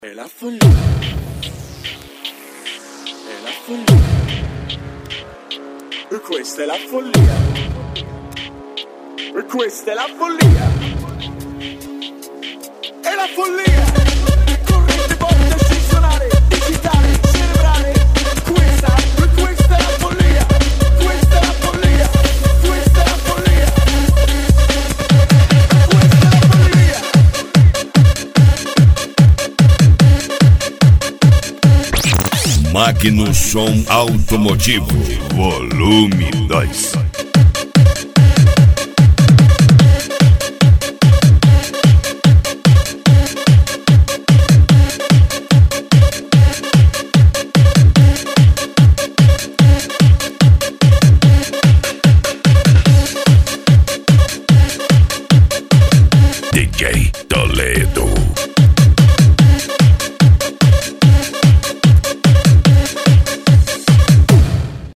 È la follia, è la follia, e questa è la follia, e questa è la follia, è la follia, corrente botte scissionale, digitale, cerebrale, questa è la follia, questa è la follia, questa è la follia, questa è la follia. Magno Som Automotivo, volume 2.